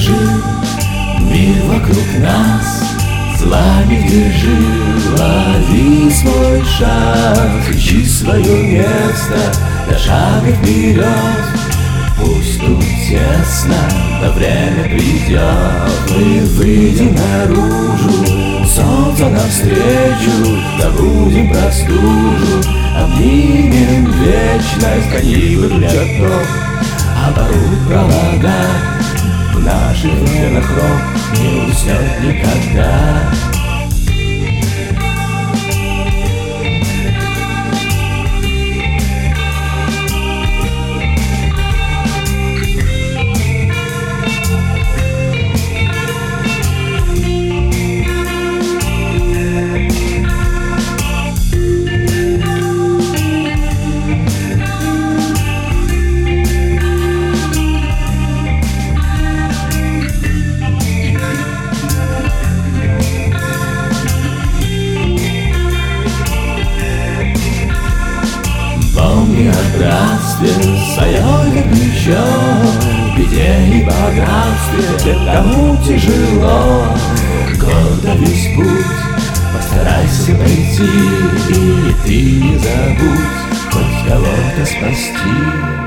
бежим, мир вокруг нас, злами держи, лови свой шаг, ищи свое место, до шага вперед. Пусть тут тесно, но время придет, мы выйдем наружу, солнце навстречу, забудем про стужу, обнимем вечность, каникулы крутят ног, оборвут провода, в наших венах рок не уснет никогда. Помни о братстве, свое плечо, в беде и богатстве, те, кому тяжело. Гордо весь путь постарайся пройти, и ты не забудь хоть кого-то спасти.